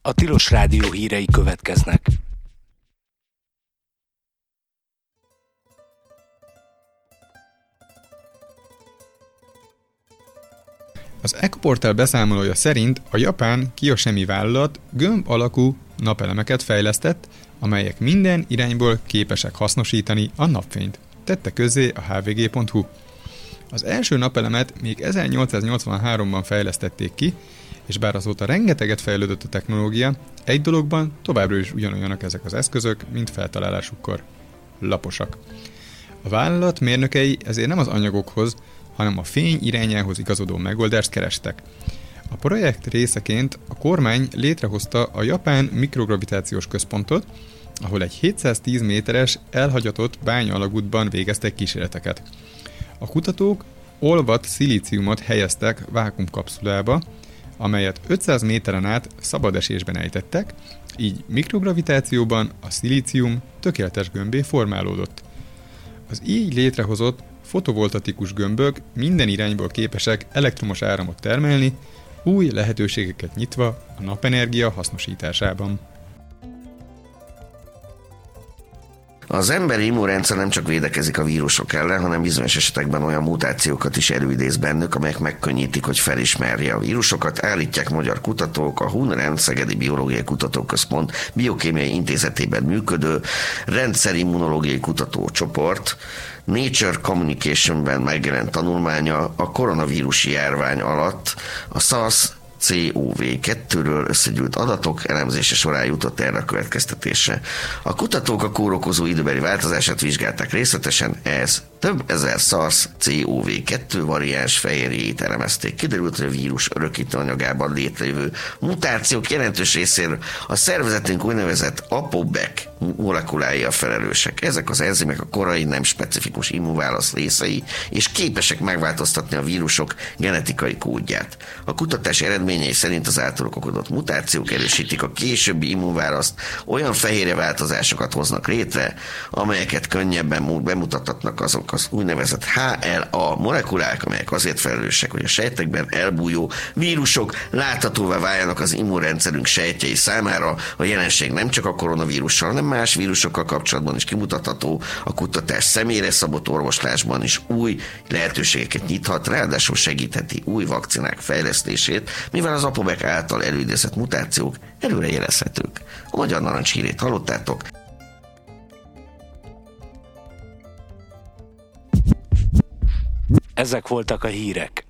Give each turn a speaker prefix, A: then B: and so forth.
A: A Tilos Rádió hírei következnek.
B: Az Ecoportal beszámolója szerint a japán Kioshimi vállalat gömb alakú napelemeket fejlesztett, amelyek minden irányból képesek hasznosítani a napfényt. Tette közzé a hvg.hu. Az első napelemet még 1883-ban fejlesztették ki, és bár azóta rengeteget fejlődött a technológia, egy dologban továbbra is ugyanolyanak ezek az eszközök, mint feltalálásukkor. Laposak. A vállalat mérnökei ezért nem az anyagokhoz, hanem a fény irányához igazodó megoldást kerestek. A projekt részeként a kormány létrehozta a Japán Mikrogravitációs Központot, ahol egy 710 méteres elhagyatott bányaalagútban végeztek kísérleteket. A kutatók olvadt szilíciumot helyeztek vákuumkapszulába, amelyet 500 méteren át szabad esésben ejtettek, így mikrogravitációban a szilícium tökéletes gömbé formálódott. Az így létrehozott fotovoltaikus gömbök minden irányból képesek elektromos áramot termelni, új lehetőségeket nyitva a napenergia hasznosításában.
C: Az emberi immunrendszer nem csak védekezik a vírusok ellen, hanem bizonyos esetekben olyan mutációkat is előidéz bennük, amelyek megkönnyítik, hogy felismerje a vírusokat. Állítják magyar kutatók, a HUNREN Szegedi Biológiai Kutatóközpont Biokémiai Intézetében működő rendszerimmunológiai kutatócsoport Nature Communication-ben megjelent tanulmánya a koronavírusi járvány alatt a SARS-CoV-2-ről összegyűjt adatok elemzése során jutott erre a következtetésre. A kutatók a kórokozó időbeli változását vizsgálták részletesen, ez több ezer SARS-CoV-2 variáns fehérjét elemezték. Kiderült, hogy a vírus örökítő anyagában létrejövő mutációk jelentős részéről a szervezetünk úgynevezett APOBEC molekulái a felelősek. Ezek az enzimek a korai nem specifikus immunválasz részei, és képesek megváltoztatni a vírusok genetikai kódját. A kutatás eredményei szerint az általuk okozott mutációk erősítik a későbbi immunválaszt, olyan fehérjeváltozásokat hoznak létre, amelyeket könnyebben bemutathatnak azok az úgynevezett HLA molekulák, amelyek azért felelősek, hogy a sejtekben elbújó vírusok láthatóvá váljanak az immunrendszerünk sejtjei számára. A jelenség nem csak a koronavírussal, hanem más vírusokkal kapcsolatban is kimutatható. A kutatás személyre szabott orvoslásban is új lehetőségeket nyithat, ráadásul segítheti új vakcinák fejlesztését, mivel az APOBEC által előidézett mutációk előrejelezhetők. A Magyar Narancs hírét hallottátok.
A: Ezek voltak a hírek.